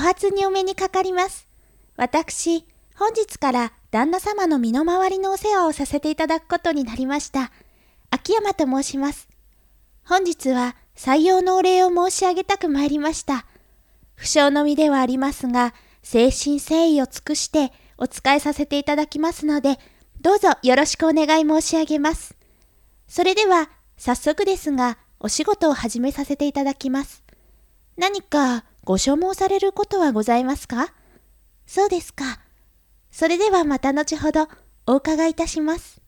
初にお目にかかります。私、本日から旦那様の身の回りのお世話をさせていただくことになりました。秋山と申します。本日は採用のお礼を申し上げたく参りました。不詳の身ではありますが、誠心誠意を尽くしてお仕えさせていただきますので、どうぞよろしくお願い申し上げます。それでは、早速ですが、お仕事を始めさせていただきます。何かご所望されることはございますか？そうですか。それではまた後ほどお伺いいたします。